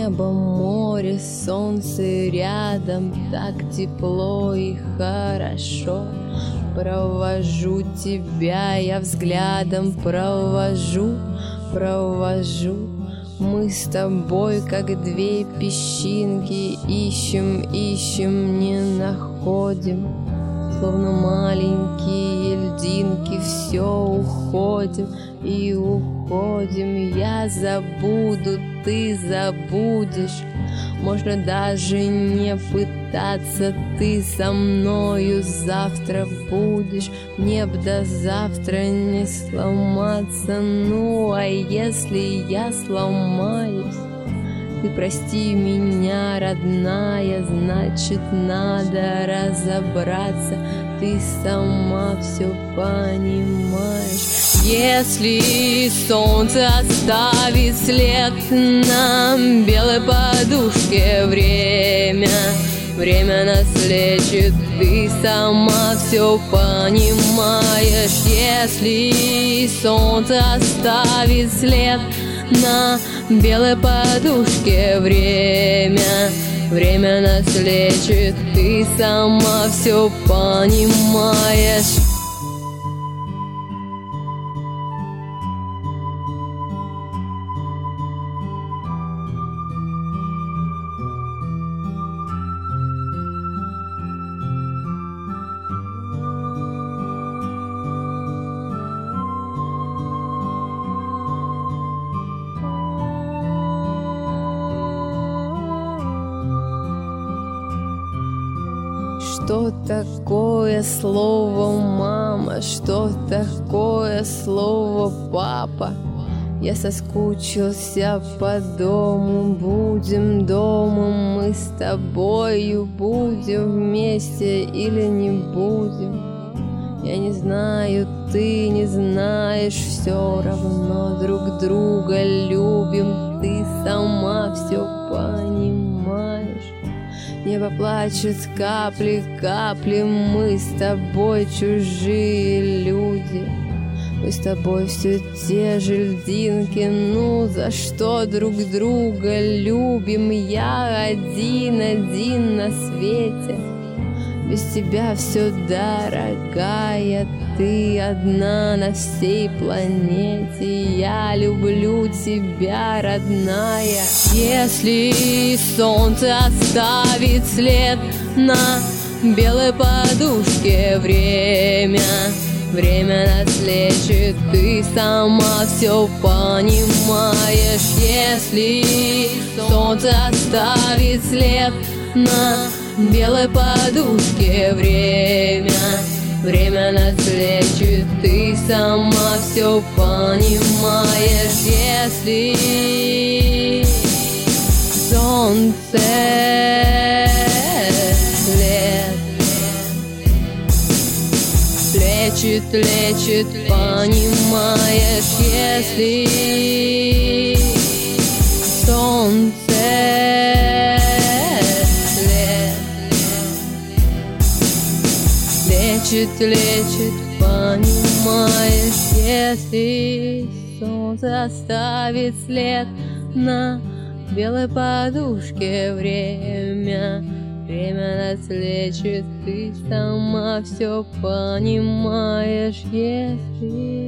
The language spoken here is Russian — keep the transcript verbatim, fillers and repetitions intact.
Небо, море, солнце рядом, так тепло и хорошо. Провожу тебя я взглядом, провожу, провожу. Мы с тобой, как две песчинки, ищем, ищем, не находим. Словно маленькие льдинки, все уходим и уходим. Я забуду, ты забудешь. Можно даже не пытаться, ты со мною завтра будешь. Мне б до завтра не сломаться. Ну, а если я сломаюсь, ты прости меня, родная, значит, надо разобраться. Ты сама все понимаешь. Если солнце оставит след на белой подушке, время, время нас лечит. Ты сама все понимаешь. Если солнце оставит след на белой подушке, время, время нас лечит. Ты сама все понимаешь. Что такое слово мама? Что такое слово папа? Я соскучился по дому. Будем дома мы с тобою, будем вместе или не будем? Я не знаю, ты не знаешь, все равно друг друга любим. Ты сама все понимаешь. Небо плачет капли, капли, мы с тобой чужие люди. Мы с тобой все те же льдинки, ну за что друг друга любим? Я один, один на свете, без тебя все, дорогая, ты одна на всей планете. Я люблю тебя, родная. Если солнце оставит след на белой подушке, время, время нас лечит. Ты сама все понимаешь. Если солнце оставит след на белой подушке, время, время нас лечит. Ты сама все понимаешь. Если солнце след лечит, лечит, понимаешь. Если солнце лечит, лечит, понимаешь. Если солнце оставит след на белой подушке, время, время нас лечит. Ты сама все понимаешь. Если